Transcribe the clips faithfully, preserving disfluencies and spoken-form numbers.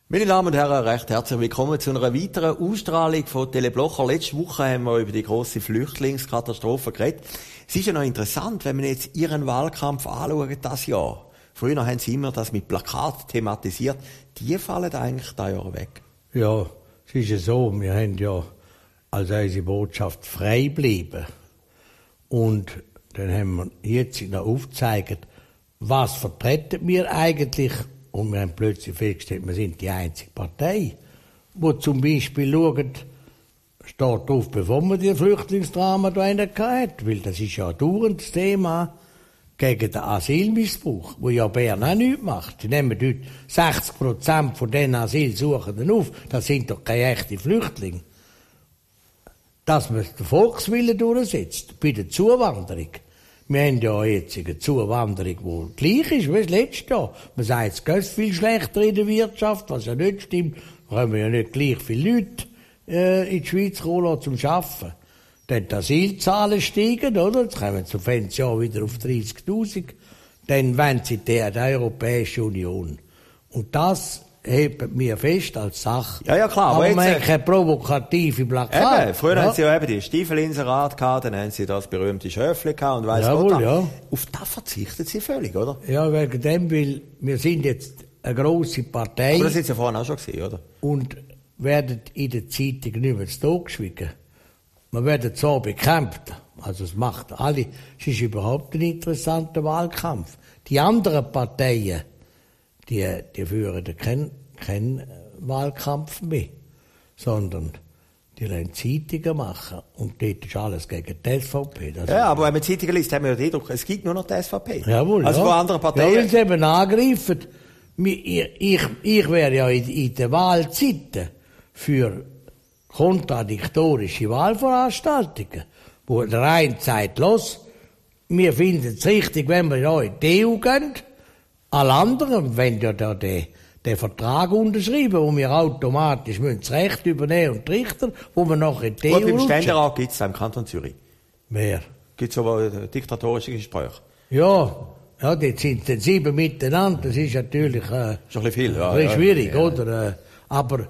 Meine Damen und Herren, recht herzlich willkommen zu einer weiteren Ausstrahlung von Tele Blocher. Letzte Woche haben wir über die grosse Flüchtlingskatastrophe geredet. Es ist ja noch interessant, wenn man jetzt Ihren Wahlkampf anschaut, das Jahr. Früher haben Sie immer das mit Plakat thematisiert. Die fallen eigentlich da Jahr weg. Ja, es ist ja so, wir haben ja als unsere Botschaft frei bleiben. Und dann haben wir jetzt noch aufgezeigt, was vertreten wir eigentlich. Und wir haben plötzlich festgestellt, wir sind die einzige Partei, die zum Beispiel schaut, steht drauf, bevor wir die Flüchtlingsdrama da hatten. Weil das ist ja ein dauerndes Thema gegen den Asylmissbrauch, wo ja Bern auch nichts macht. Die nehmen dort sechzig Prozent von den Asylsuchenden auf. Das sind doch keine echten Flüchtlinge. Dass man den Volkswillen durchsetzt bei der Zuwanderung. Wir haben ja jetzt eine Zuwanderung, die gleich ist wie das letzte Jahr. Man sagt, es geht viel schlechter in der Wirtschaft, was ja nicht stimmt. Da können wir ja nicht gleich viele Leute äh, in die Schweiz kommen zum Arbeiten. Dann die Asylzahlen steigen, oder? Jetzt kommen wir zum Jahr wieder auf dreißigtausend. Dann wollen sie die, die Europäische Union. Und das hebt mir fest als Sache. Ja, ja, klar. Aber, aber man jetzt, hat keine provokative Plakate. Eben, früher ja. haben sie ja eben die Stiefelinserat gehabt, dann haben sie das berühmte Schöfli gehabt und weiss Jawohl, Gott. Ja. Auf das verzichten sie völlig, oder? Ja, wegen dem, weil wir sind jetzt eine grosse Partei. Aber das sind sie ja vorhin auch schon gewesen, oder? Und werden in der Zeitung nicht mehr zu Tod geschwiegen. Wir werden so bekämpft. Also es macht alle. Es ist überhaupt ein interessanter Wahlkampf. Die anderen Parteien, die, die führen keinen kein Wahlkampf mehr, sondern die lassen Zeitungen machen. Und dort ist alles gegen die S V P. Das ja, aber wenn man Zeitungen liest, haben wir ja den Eindruck, es gibt nur noch die S V P. Jawohl, also ja. von anderen Parteien. Ja, weil sie eben angreifen. Ich, ich, ich wäre ja in, in den Wahlzeiten für kontradiktorische Wahlveranstaltungen, wo der eine sagt, los, wir finden es richtig, wenn wir ja in die E U gehen. Alle anderen, wenn ja da den, den Vertrag unterschreiben, wo wir automatisch müssen das Recht übernehmen und die Richter, wo wir nachher in die E U Gut, beim rutschen. Ständerat gibt es im Kanton Zürich. Wer? Gibt es aber diktatorische Gespräche. Ja, ja, die sind dann sieben miteinander, das ist natürlich äh, ist ein bisschen viel, ja. ein bisschen schwierig, ja, ja. oder? Äh, aber,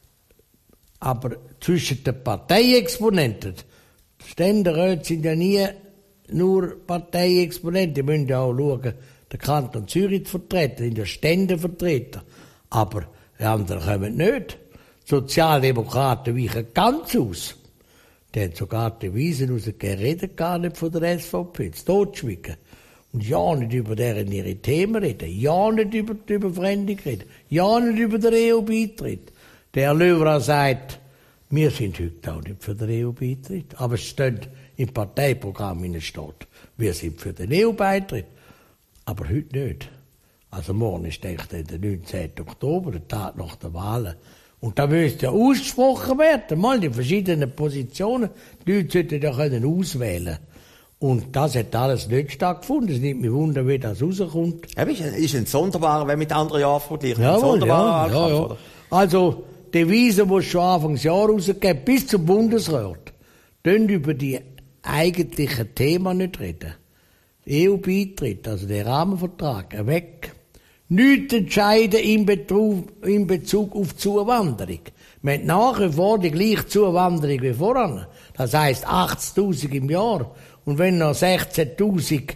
aber zwischen den Parteiexponenten, die Ständeräte sind ja nie nur Parteiexponenten, die müssen ja auch schauen, den Kanton Zürich zu vertreten, in der Ständevertreter. Aber die anderen kommen nicht. Die Sozialdemokraten weichen ganz aus. Die haben sogar die Wiesen rausgegeben, reden gar nicht von der S V P, zu totschwiegen. Und ja nicht über deren ihre Themen reden, ja nicht über die Überfremdung reden, ja nicht über den E U-Beitritt. Der Herr Löwer sagt, wir sind heute auch nicht für den E U-Beitritt. Aber es steht im Parteiprogramm, in steht, wir sind für den E U-Beitritt. Aber heute nicht. Also morgen ist, denke ich, der neunzehnten Oktober, der Tag nach der Wahlen. Und da müsste ja ausgesprochen werden, mal die verschiedenen Positionen. Die Leute sollten ja können auswählen. Und das hat alles nicht stattgefunden. Es nimmt mich wunder, wie das rauskommt. Ja, ist ein, ist ein sonderbarer, wenn mit anderen Jahren vergleichen. Ja, ein sonderbarer ja, Wahlkampf, ja, ja. oder? Also, die Devise, die es schon Anfangsjahr rausgegeben bis zum Bundesrat, können über die eigentlichen Themen nicht reden. E U-Beitritt, also der Rahmenvertrag, weg. Nichts entscheiden in Bezug, in Bezug auf Zuwanderung. Wir haben nach wie vor die gleiche Zuwanderung wie voran. Das heisst achtzigtausend im Jahr. Und wenn noch sechzehntausend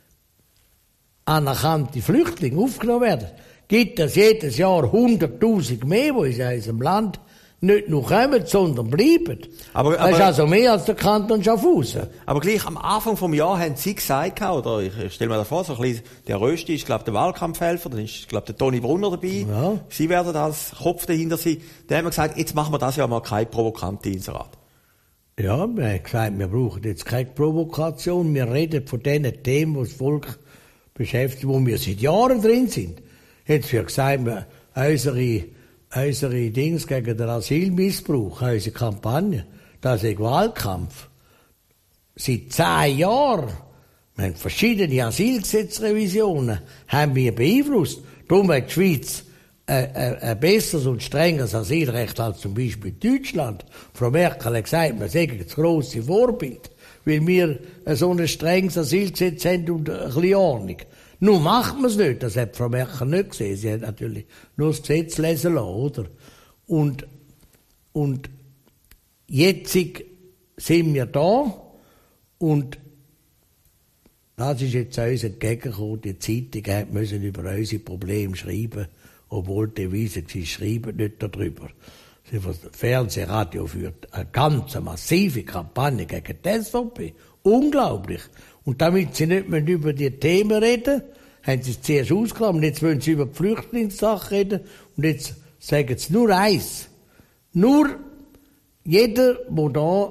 anerkannte Flüchtlinge aufgenommen werden, gibt es jedes Jahr hunderttausend mehr, die in unserem Land nicht nur kommen, sondern bleiben. Aber, das ist aber, also mehr als der Kanton Schaffhausen. Aber gleich am Anfang des Jahres haben Sie gesagt, oder ich stelle mir da vor, so ein bisschen, der Rösti ist, glaube ich, der Wahlkampfhelfer, dann ist, glaube ich, der Toni Brunner dabei. Ja. Sie werden als Kopf dahinter sein. Dann haben wir gesagt, jetzt machen wir das ja mal kein provokantes Inserat. Ja, wir haben gesagt, wir brauchen jetzt keine Provokation, wir reden von den Themen, die das Volk beschäftigt, wo wir seit Jahren drin sind. Jetzt wird gesagt, wir, unsere, unsere Dings gegen den Asylmissbrauch, unsere Kampagne, das ist ein Wahlkampf. Seit zehn Jahren, wir haben verschiedene Asylgesetzrevisionen, haben wir beeinflusst. Darum hat die Schweiz ein, ein, ein besseres und strengeres Asylrecht als zum Beispiel Deutschland. Frau Merkel hat gesagt, wir sagen das grosse Vorbild, weil wir so ein strenges Asylgesetz haben und ein bisschen Ordnung. Nun macht man es nicht, das hat Frau Merkel nicht gesehen. Sie hat natürlich nur das Gesetz lesen lassen, oder? Und, und jetzt sind wir da und das ist jetzt uns entgegengekommen. Die Zeitungen müssen über unsere Probleme schreiben, obwohl die Weise, sie schreiben nicht darüber. Das Fernsehradio führt eine ganz massive Kampagne gegen die S V P. Unglaublich. Und damit sie nicht mehr über die Themen reden, haben sie es zuerst ausgeklammert. Jetzt wollen sie über die Flüchtlingssache reden. Und jetzt sagen sie nur eins. Nur jeder, der da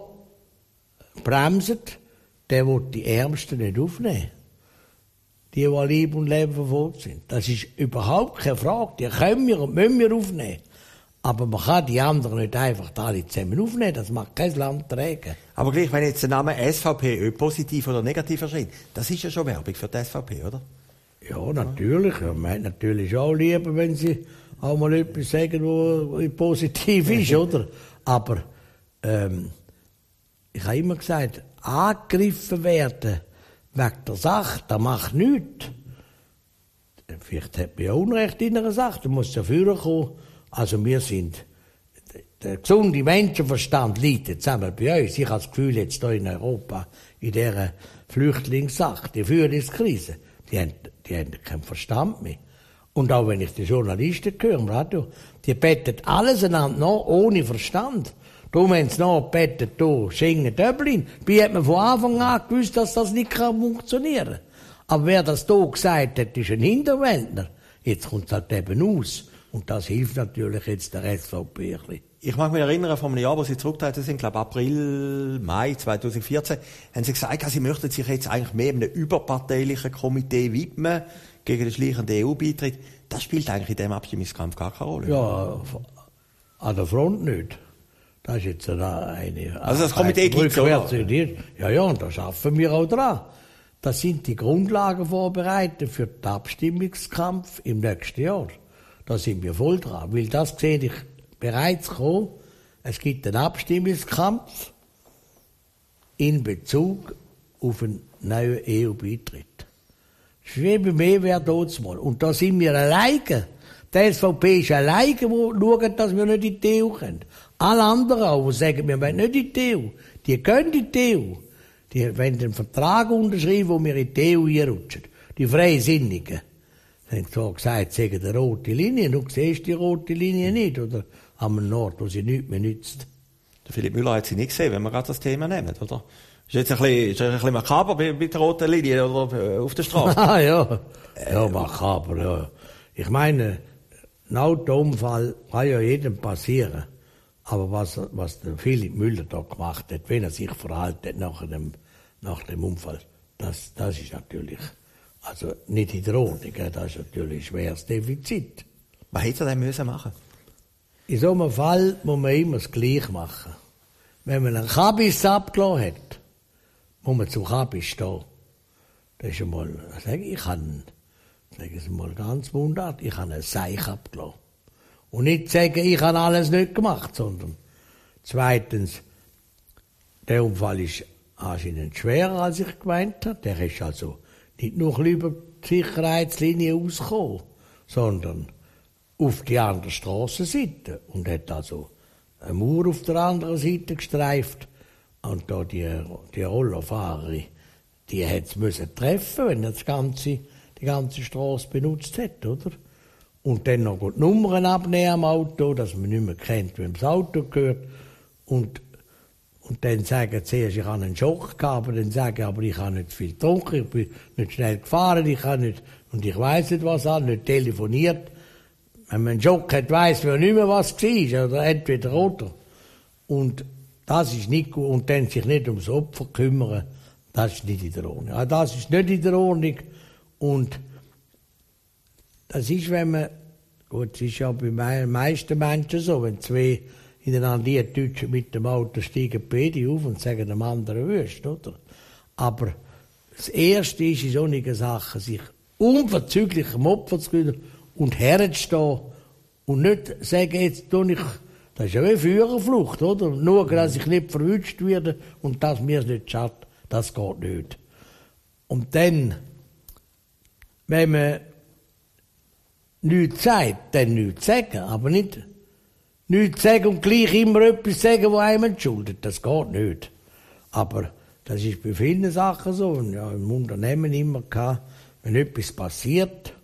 bremst, der will die Ärmsten nicht aufnehmen. Die, die Lieb und Leben verfolgt sind. Das ist überhaupt keine Frage. Die können wir und müssen wir aufnehmen. Aber man kann die anderen nicht einfach alle zusammen aufnehmen. Das macht kein Land tragen. Aber gleich, wenn jetzt der Name S V P positiv oder negativ erscheint, das ist ja schon Werbung für die S V P, oder? Ja, natürlich. Ja, man hat natürlich auch lieber, wenn sie auch mal etwas sagen, was positiv ist, oder? Aber ähm, ich habe immer gesagt, angegriffen werden wegen der Sache, das macht nichts. Vielleicht hat man ja Unrecht in einer Sache, da muss ja führen kommen. Also wir sind, der gesunde Menschenverstand liegt jetzt einmal bei uns. Ich habe das Gefühl, jetzt hier in Europa, in dieser Flüchtlingssache, die Führungskrise, die haben, die haben keinen Verstand mehr. Und auch wenn ich die Journalisten höre im Radio, die bettet alles einander nach, ohne Verstand. Darum haben sie nachgebettet, hier, Schengen, Dublin. Dabei hat man von Anfang an gewusst, dass das nicht funktionieren kann. Aber wer das hier gesagt hat, ist ein Hinterwäldler. Jetzt kommt es halt eben aus. Und das hilft natürlich jetzt der S V P ein bisschen. Ich mag mich erinnern, vor einem Jahr, wo Sie zurückgetreten sind, glaube April, Mai zweitausendvierzehn, haben Sie gesagt, Sie möchten sich jetzt eigentlich mehr einem überparteilichen Komitee widmen, gegen den schleichenden E U-Beitritt. Das spielt eigentlich in diesem Abstimmungskampf gar keine Rolle. Ja, an der Front nicht. Das ist jetzt eine... eine also das Komitee gibt es, oder? Ja, ja, und da arbeiten wir auch dran. Das sind die Grundlagen vorbereitet für den Abstimmungskampf im nächsten Jahr. Da sind wir voll dran, weil das sehe ich bereits kommen. Es gibt einen Abstimmungskampf in Bezug auf einen neuen E U-Beitritt. Das ist wie bei mir wäre dort mal. Und da sind wir alleine. Die S V P ist alleine, die schauen, dass wir nicht in die E U können. Alle anderen auch, die sagen, wir wollen nicht in die E U. Die können in die E U. Die wollen den Vertrag unterschreiben, wo wir in die E U einrutschen. Die Freisinnigen. Sie haben zwar gesagt, sie sagen eine rote Linie, du siehst die rote Linie nicht, oder am Nord, wo sie nichts mehr nützt. Der Philipp Müller hat sie nicht gesehen, wenn wir gerade das Thema nehmen, oder? Ist jetzt ein bisschen, ist ein bisschen makaber bei, bei der roten Linie, oder auf der Straße? Ah, ja. Ja, makaber, ja. Ich meine, ein Autounfall kann ja jedem passieren. Aber was, was der Philipp Müller da gemacht hat, wenn er sich verhalten hat nach dem, nach dem Unfall, das, das ist natürlich, also nicht in der Ordnung, das ist natürlich ein schweres Defizit. Was hätte er denn müssen machen? In so einem Fall muss man immer das Gleiche machen. Wenn man einen Kabis abgelassen hat, muss man zum Kabis stehen. Das ist einmal, sage ich, ich kann, sage es mal ganz wunderbar, ich habe ein Seich abgelassen. Und nicht sagen, ich habe alles nicht gemacht, sondern zweitens, der Unfall ist anscheinend schwerer, als ich gemeint habe. Der ist also nicht nur über die Sicherheitslinie ausgekommen, sondern auf die andere Strassenseite und hat also eine Mauer auf der anderen Seite gestreift. Und da die, die Rollerfahrerin, die hätte es müssen treffen, wenn er das ganze, die ganze Straße benutzt hätte, oder? Und dann noch die Nummern abnehmen am Auto, dass man nicht mehr kennt, wem das Auto gehört. Und, und dann sagen sie zuerst, ich habe einen Schock gehabt, aber dann sagen aber ich habe nicht viel getrunken, ich bin nicht schnell gefahren, ich habe nicht, und ich weiss nicht was an, nicht telefoniert. Wenn man einen Schock hat, weiss man nicht mehr, was war, oder entweder oder. Und das ist nicht gut. Und dann sich nicht ums Opfer kümmern, das ist nicht in der Ordnung. Also das ist nicht in der Ordnung. Und das ist, wenn man, gut, es ist ja bei den meisten Menschen so, wenn zwei ineinander Deutsche mit dem Auto steigen beide auf und sagen dem anderen Wüst, oder? Aber das Erste ist in solchen Sachen, sich unverzüglich am Opfer zu kümmern und herzustehen und nicht sagen, jetzt tue ich, das ist ja wie Führerflucht, oder? Nur, dass ich nicht verwünscht werde und dass mir es nicht schadet, das geht nicht. Und dann, wenn man nichts sagt, dann nichts sagen, aber nicht nichts sagen und gleich immer etwas sagen, was einem entschuldet. Das geht nicht. Aber das ist bei vielen Sachen so. Und ja, im Unternehmen immer gehabt, wenn etwas passiert,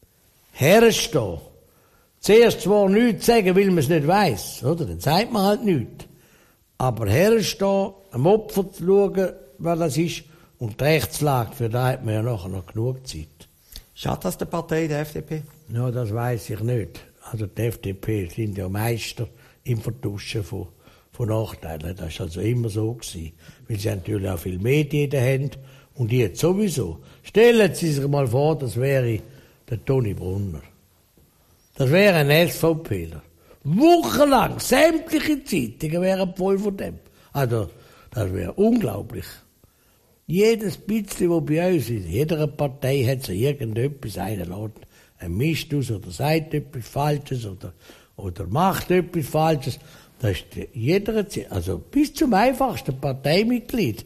herstehen. Zuerst zwar nichts sagen, weil man es nicht weiss, oder? Dann sagt man halt nichts. Aber herstehen, am Opfer zu schauen, was das ist, und die Rechtslage, für das hat man ja nachher noch genug Zeit. Schadet das der Partei, der F D P? Ja, das weiss ich nicht. Also die F D P sind ja Meister im Vertuschen von, von Nachteilen. Das war also immer so gewesen. Weil sie natürlich auch viele Medien in der Hand und jetzt sowieso. Stellen Sie sich mal vor, das wäre der Toni Brunner. Das wäre ein SVPler. Wochenlang, sämtliche Zeitungen wären voll von dem. Also, das wäre unglaublich. Jedes bisschen, was bei uns ist, jeder Partei hat so irgendetwas, einer lässt einen Mist aus oder sagt etwas Falsches oder, oder macht etwas Falsches. Das ist jeder, also bis zum einfachsten Parteimitglied.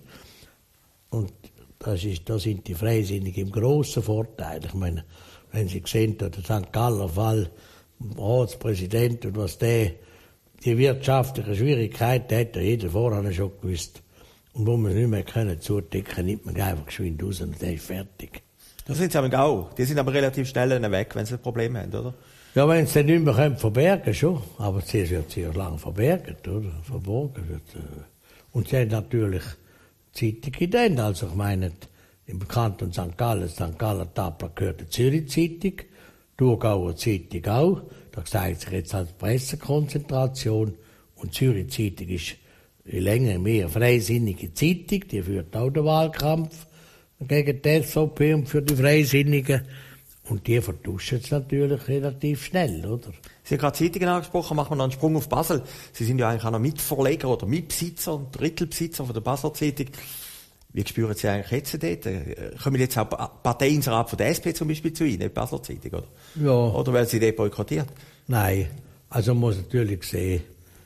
Und das ist, da sind die Freisinnigen im grossen Vorteil. Ich meine, wenn Sie sehen, der Sankt Galler Fall, Ratspräsident und was der, die wirtschaftlichen Schwierigkeiten hat ja jeder vorher schon gewusst. Und wo man es nicht mehr können zudecken, nimmt man einfach geschwind raus und der ist fertig. Das sind sie aber auch. Die sind aber relativ schnell weg, wenn sie ein Problem haben, oder? Ja, wenn sie dann nicht mehr können, verbergen schon. Aber sie wird sehr lange verbergen, oder? Verborgen wird. Und sie haben natürlich Zeitungen dann. Also ich meine, im Kanton Sankt Gallen, Sankt Gallen Tabler gehört die Zürich-Zeitung, Thurgauer Zeitung auch. Da zeigt sich jetzt als Pressekonzentration. Und Zürich-Zeitung ist in Länge mehr freisinnige Zeitung, die führt auch den Wahlkampf gegen die S V P und für die Freisinnigen. Und die vertuschen es natürlich relativ schnell, oder? Sie haben gerade Zeitungen angesprochen, machen wir noch einen Sprung auf Basel. Sie sind ja eigentlich auch noch Mitverleger oder Mitbesitzer und Drittelbesitzer von der Basler Zeitung. Wie spüren Sie eigentlich jetzt dort? Kommen jetzt auch Parteiinserat von der S P zum Beispiel zu Ihnen, nicht Basler Zeitung, oder? Ja. Oder werden Sie dort boykottiert? Nein, also man muss natürlich sehen,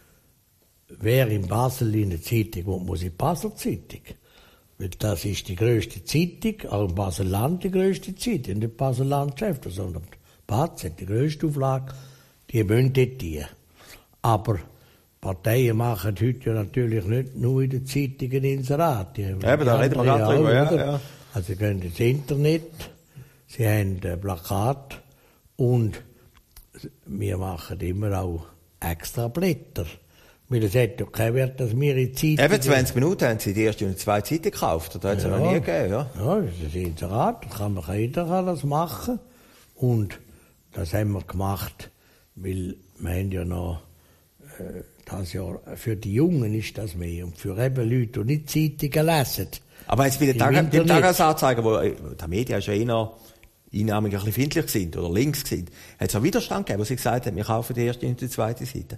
wer in Basel in der Zeitung wohnt, muss in die Basler Zeitung. Weil das ist die grösste Zeitung, auch im Basel-Land die grösste Zeitung, nicht Basel-Land-Chef, sondern die B A Z, die grösste Auflage, die müssen dort dienen. Aber Parteien machen heute ja natürlich nicht nur in den Zeitungen Inserat. Eben, da reden wir gerade drüber, ja, ja. Also sie gehen ins Internet, sie haben ein Plakat und wir machen immer auch extra Blätter. Weil es hat ja keinen Wert, dass wir in Zeitung... Eben, zwanzig Minuten haben Sie die erste und die zweite Zeitung gekauft. Das hat es ja noch nie gegeben, ja. Ja, das ist ein Inserat, da kann man, jeder kann das machen. Und das haben wir gemacht, weil wir haben ja noch... Äh, das Jahr, für die Jungen ist das mehr. Und für eben Leute, die nicht Zeitungen lesen. Aber jetzt bei den Tag Tagesanzeigen, wo die Medien ja eher einnahmig ein bisschen findlich sind oder links sind, hat es auch Widerstand gegeben, wo sie gesagt haben, wir kaufen die erste und die zweite Seite?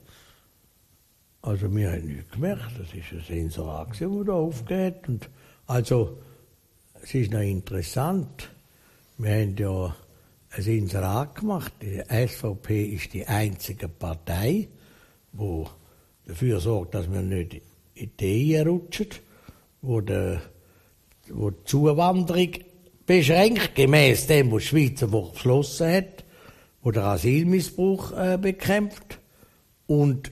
Also wir haben nichts gemerkt, das ist ein Inserat, das da aufgeht. Und also, es ist noch interessant, wir haben ja ein Inserat gemacht, die S V P ist die einzige Partei, die dafür sorgt, dass wir nicht in die Ehe rutschen, wo die, wo die Zuwanderung beschränkt, gemäss dem, was die Schweiz beschlossen hat, wo der Asylmissbrauch äh, bekämpft und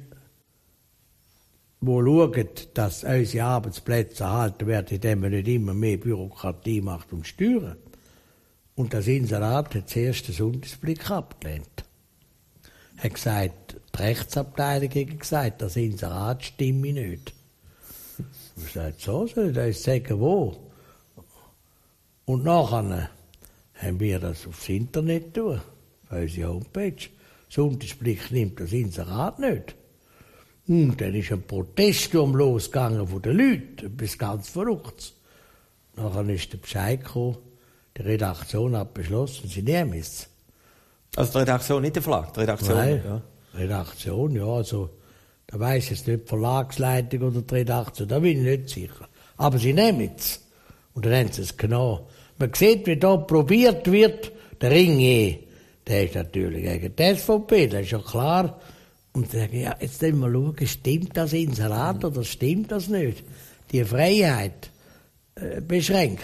wo schauen, dass unsere Arbeitsplätze erhalten werden, indem man nicht immer mehr Bürokratie macht und Steuern. Und das Inserat hat zuerst den Sonntagsblick abgelehnt. Er hat gesagt, die Rechtsabteilung hat gesagt, das Inserat stimme nicht. Ich sagte, so soll ich das sagen, wo? Und nachher haben wir das aufs Internet tun, auf unsere Homepage. Sonntagsblick nimmt das Inserat nicht. Und dann ist ein Proteststurm losgegangen von den Leuten, etwas ganz Verrücktes. Nachher ist der Bescheid gekommen, die Redaktion hat beschlossen, sie nehmen es. Also die Redaktion, nicht der Verlag, die Redaktion? Nein, ja. Redaktion, ja, also, da weiss ich jetzt nicht, die Verlagsleitung oder die Redaktion, da bin ich nicht sicher. Aber sie nehmen es. Und dann haben sie es genommen. Man sieht, wie da probiert wird, der Ringier, der ist natürlich gegen die S V P, das ist ja klar. Und dann sage ich, ja, jetzt müssen wir schauen, stimmt das Inserat oder stimmt das nicht? Die Freiheit äh, beschränken.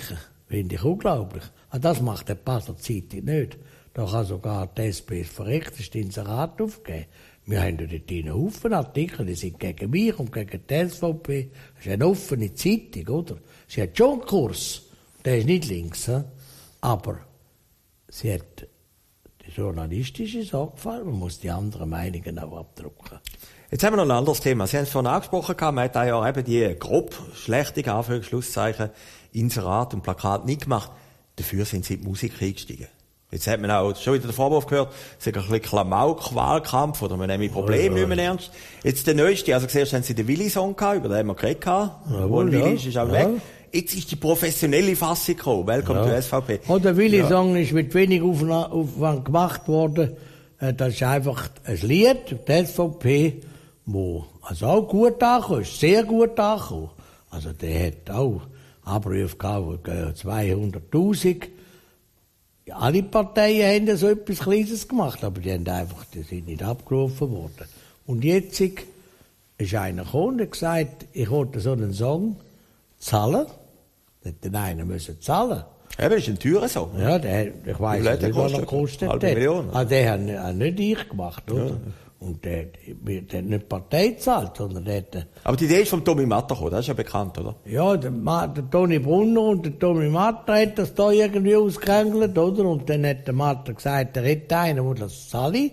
Finde ich unglaublich. Ah, das macht der Basler Zeitung nicht. Da kann sogar die S P das verrechteste Inserat aufgeben. Wir haben ja dort einen Haufen Artikel, die sind gegen mich und gegen die S V P. Das ist eine offene Zeitung, oder? Sie hat schon einen Kurs. Der ist nicht links, he? Aber sie hat die journalistische Sorgfalt, man muss die anderen Meinungen auch abdrucken. Jetzt haben wir noch ein anderes Thema. Sie haben es vorhin angesprochen, man hat ja eben die grob schlechte Anführungsschlusszeichen, Inserat und Plakat nicht gemacht. Dafür sind sie in die Musik eingestiegen. Jetzt hat man auch schon wieder den Vorwurf gehört, es ist ein bisschen Klamauk-Wahlkampf oder man nehme Probleme nicht mehr ernst. Jetzt der neueste, also zuerst haben sie den Willi-Song gehabt, über den haben wir geredet gehabt. Jawohl, Willi ja. ist, ist auch Ja. weg. Jetzt ist die professionelle Fassung gekommen. Welcome Ja. to S V P. Und der Willi-Song ist mit wenig Aufna- Aufwand gemacht worden. Äh, Das ist einfach ein Lied, der S V P, wo also auch gut angekommen ist, sehr gut angekommen. Also der hat auch Abrufe gehabt, äh, zweihunderttausend. Alle Parteien haben so etwas Kleines gemacht, aber die haben einfach, die sind nicht abgerufen worden. Und jetzt ist einer gekommen und hat gesagt, ich wollte so einen Song zahlen. Dann hätte der eine müssen zahlen. Eben, das ist ein teurer Song. Ja, der, ich weiss Wie viel hat der nicht, was er gekostet? gekostet Halbe hat. Million, oder? Ah, den hat nicht- hat nicht ich gemacht, oder? Ja. Und der, der, der hat nicht die Partei gezahlt, sondern der hat, Aber die Idee ist vom Tommy Matter gekommen, das ist ja bekannt, oder? ja, der, Ma- der Toni Brunner und der Tommy Matter hat das da irgendwie ausgerängelt, oder? Und dann hat der Matter gesagt, er hätte einen, der das zahle.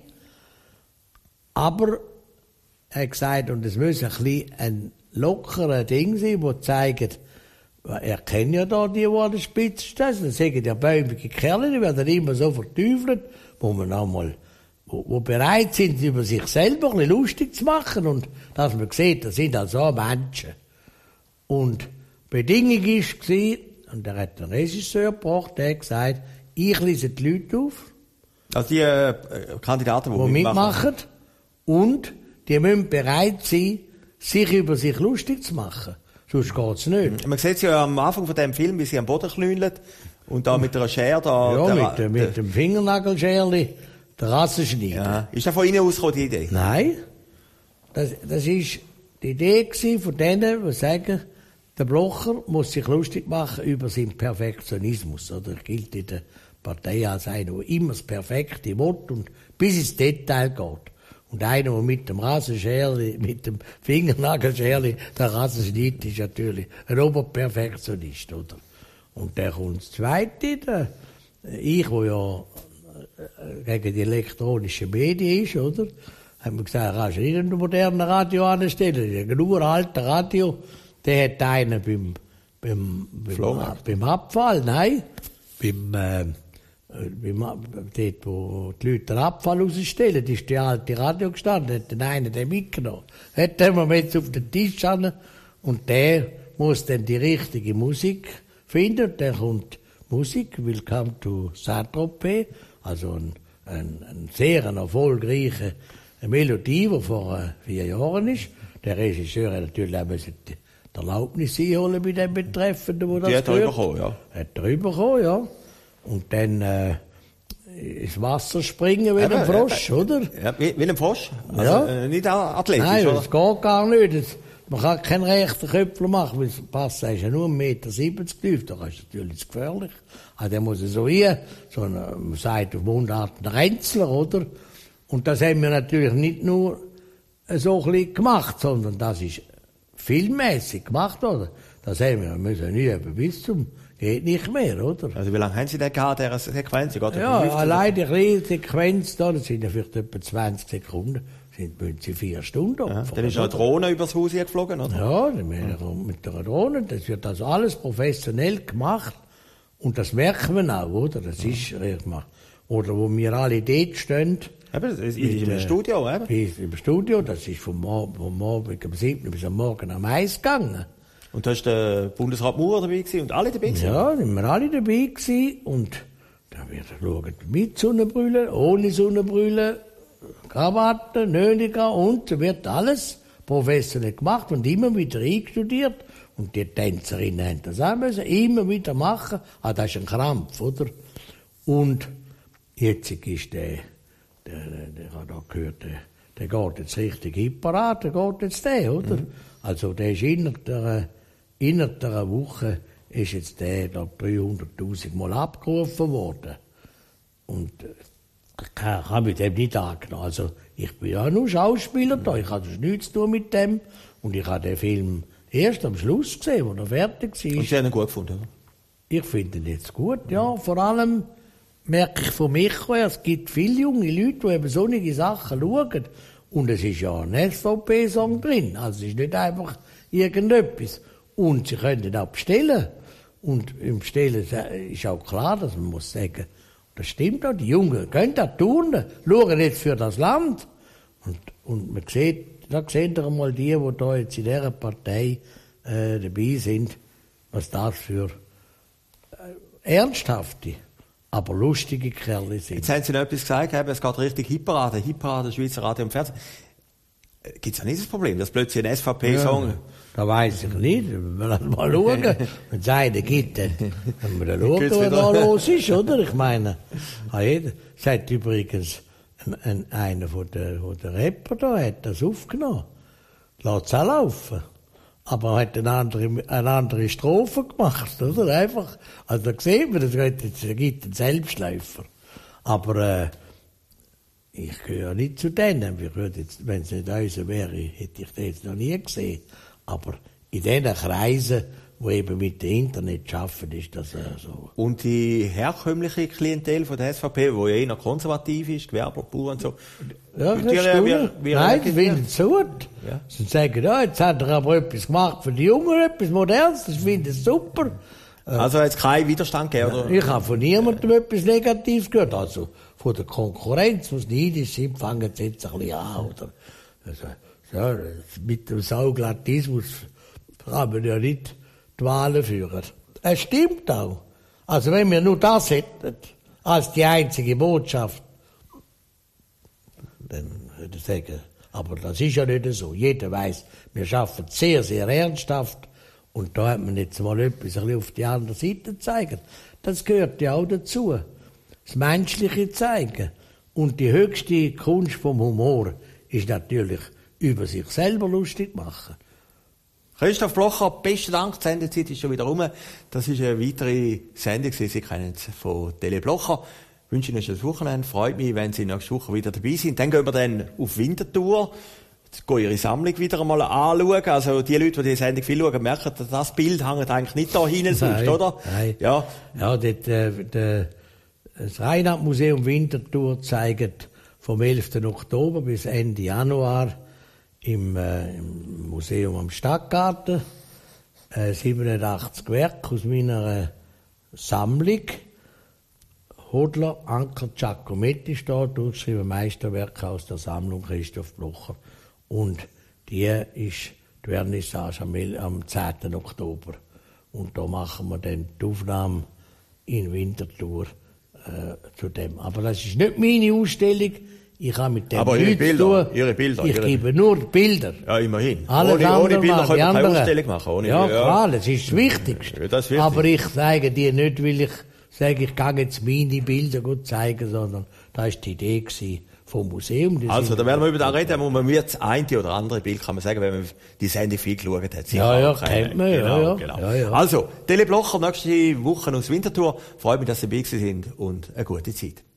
Aber er hat gesagt, und es muss ein bisschen ein lockerer Ding sein, der zeigt, er kennt ja da die, die an der Spitze stehen. Dann sagen die bäumige Kerle, die werden immer so verteufelt, wo man einmal, wo, wo bereit sind, über sich selber ein bisschen lustig zu machen und dass man sieht, das sind also auch Menschen. Und die Bedingung war, und er hat den Regisseur gebracht, der hat gesagt, ich lese die Leute auf, Also die äh, Kandidaten, die, die mitmachen, und die müssen bereit sein, sich über sich lustig zu machen. Sonst geht's nicht. Man sieht ja am Anfang von dem Film, wie sie am Boden knüllen und da mit einer Schere da... Ja, der, mit, dem- mit dem Fingernagelscherli den Rasen schneiden. ja. Ist das von Ihnen ausgekommen, die Idee? Nein, das, das ist die Idee gewesen von denen, die sagen, der Blocher muss sich lustig machen über seinen Perfektionismus. Oder er gilt in der Partei als einer, der immer das Perfekte will und bis ins Detail geht. Und einer, der mit dem Rasenscherli, mit dem Fingernagelscherli den Rasen schneidet, ist natürlich ein Oberperfektionist, oder? Und der kommt das Zweite, der, ich, der ja gegen die elektronischen Medien ist, oder? Haben wir gesagt, kannst du nicht ein modernes Radio anstellen? Ein uralter Radio, der hat einen beim, beim, beim, beim Abfall, nein, beim, äh, beim, dort, wo die Leute den Abfall rausstellen, ist die alte Radio gestanden, hat den einen den mitgenommen. Hat den wir jetzt auf den Tisch an und der muss dann die richtige Musik finden, und dann kommt Musik, Willkommen to Saint-Tropez, also ein, ein, ein sehr erfolgreiche Melodie, die vor äh, vier Jahren ist. Der Regisseur hat natürlich auch müssen die Erlaubnis einholen bei dem Betreffenden, wo das Die hat er gehört. bekommen, ja. Hat er bekommen, ja. Und dann äh, ins Wasser springen wie Eben, ein Frosch, eben. oder? Ja, wie, wie ein Frosch. Also, Ja. äh, nicht athletisch, Nein, oder? das geht gar nicht. Das, man kann keinen rechten Köpfler machen, weil das Pass ist ja nur ein Meter siebzig tief. Da ist natürlich zu gefährlich. Also der muss so hier, so ein, man sagt auf Mundart, ein Ränzler, oder? Und das haben wir natürlich nicht nur so ein bisschen gemacht, sondern das ist filmmäßig gemacht, oder? Das haben wir müssen üben bis zum geht nicht mehr, oder? Also wie lange haben Sie denn gehabt, dieser Sequenz? Geht das Ja, fünfzehn? allein die kleine Sequenz da, das sind ja vielleicht etwa zwanzig Sekunden, sind müssen Sie vier Stunden Ja, opfern, dann ist eine oder? Drohne übers Haus hier geflogen, oder? Ja, dann mit der- mit der Drohne, das wird also alles professionell gemacht. Und das merken wir auch, oder? Das ist, irgendwann- oder wo wir alle dort stehen. Eben, das ist mit, im äh, Studio, eben. bis Im Studio, das ist vom, Mor vom Morgen am siebten bis am Morgen am eins gegangen. Und da ist der Bundesrat Maurer dabei gewesen und alle dabei gewesen. Ja, da sind wir alle dabei gewesen. Und da wird schauen, mit Sonnenbrille, ohne Sonnenbrille, Krawatte, Nötiger und so wird alles professionell gemacht und immer wieder einstudiert. Und die Tänzerinnen haben das auch müssen, immer wieder machen. Ah, das ist ein Krampf, oder? Und jetzt ist der, der, der, der hat da gehört, der, der geht jetzt richtig Hitparade, der geht jetzt der, oder? Mhm. Also der ist innerhalb der, innerhalb der Woche ist jetzt der da dreihunderttausend Mal abgerufen worden. Und äh, ich kann mit dem nicht angenommen. Also, ich bin ja nur Schauspieler da, ich habe nichts zu tun mit dem. Und ich habe den Film erst am Schluss gesehen, als er fertig war. Und Sie haben ihn gut gefunden, oder? Ich finde ihn jetzt gut, ja. Vor allem merke ich von mich her, es gibt viele junge Leute, die eben solche Sachen schauen. Und es ist ja ein S V P-Song drin. Also es ist nicht einfach irgendetwas. Und sie können ihn auch bestellen. Und im Bestellen ist auch klar, dass man muss sagen, das stimmt auch, die Jungen können das tun, schauen jetzt für das Land. Und, und man sieht, da sehen wir mal die, die da jetzt in dieser Partei äh, dabei sind, was das für äh, ernsthafte, aber lustige Kerle sind. Jetzt haben Sie noch etwas gesagt, es geht richtig Hitparade, Hitparade, Schweizer Radio und Fernsehen. Gibt es ja nicht das Problem, dass plötzlich ein S V P-Song... Ja, da weiss ich nicht, wir müssen mal schauen. Wenn es einen gibt, dann müssen wir dann schauen, was da los ist, oder? Ich meine, es hat übrigens ein, ein, einer von der, von der Rapper da, hat das aufgenommen. Lässt es auch laufen. Aber er hat eine andere, eine andere Strophe gemacht, oder? Einfach, also da sieht man, es gibt einen Selbstläufer. Aber, äh, ich gehöre nicht zu denen. Wenn es nicht unser wäre, hätte ich das jetzt noch nie gesehen. Aber in diesen Kreisen, die eben mit dem Internet arbeiten, ist das äh, so. Und die herkömmliche Klientel von der S V P, die ja eher konservativ ist, Gewerbler, Bauern und so. Ja, das ja, wie, wie Nein, die finden es gut. Ja. Sie sagen, ja, jetzt hat er aber etwas gemacht für die Jungen, etwas Modernes, das finde ich super. Also hat es keinen Widerstand gegeben, oder? Ich habe von niemandem etwas Negatives gehört. Also von der Konkurrenz, was neidisch sind, fangen sie jetzt ein bisschen an. Oder? Also, ja, mit dem Sauglattismus kann man ja nicht die Wahlen führen. Es stimmt auch. Also wenn wir nur das hätten, als die einzige Botschaft, dann würde ich sagen, aber das ist ja nicht so. Jeder weiss, wir arbeiten sehr, sehr ernsthaft. Und da hat man jetzt mal etwas ein bisschen auf die andere Seite gezeigt. Das gehört ja auch dazu. Das Menschliche zeigen. Und die höchste Kunst vom Humor ist natürlich, über sich selber lustig machen. Christoph Blocher, besten Dank, die Sendezeit ist schon wieder rum. Das ist eine weitere Sendung, Sie kennen es von Tele Blocher. Ich wünsche Ihnen ein schönes Wochenende, freut mich, wenn Sie nächste Woche wieder dabei sind. Dann gehen wir dann auf Winterthur. Gehen Ihre Sammlung wieder einmal anschauen. Also, die Leute, die die Sendung viel schauen, merken, dass das Bild hängt eigentlich nicht da hinten sonst, oder? Nein. Ja. Ja, dort, äh, der, das Rheinland-Museum Winterthur zeigt vom elften Oktober bis Ende Januar im, äh, im Museum am Stadtgarten äh, siebenundachtzig Werke aus meiner äh, Sammlung. Hodler, Anker, Giacometti steht, ausgeschrieben Meisterwerke aus der Sammlung Christoph Blocher. Und die ist die Vernissage am, am zehnten Oktober. Und da machen wir dann die Aufnahme in Winterthur äh, zu dem. Aber das ist nicht meine Ausstellung. Ich habe mit dem Aber Ihre Bilder, Ihre Bilder. Ich Ihre... gebe nur Bilder. Ja, immerhin. Alles ohne, ohne Bilder können wir keine anderen. Ausstellung machen. Ohne, ja, ja, klar, das ist das Wichtigste. Ja, das ist wichtig. Aber ich zeige dir nicht, weil ich sage, ich kann jetzt meine Bilder gut zeigen, sondern das war die Idee gewesen vom Museum. Die also, da werden wir über das reden, wo man wird das eine oder andere Bild, kann man sagen, wenn man die Sendung viel geschaut hat. Ja, ja, kennt man, genau, ja, ja. Genau. ja, ja. Also, Tele Blocher, nächste Woche aus Winterthur. Freut mich, dass Sie dabei sind und eine gute Zeit.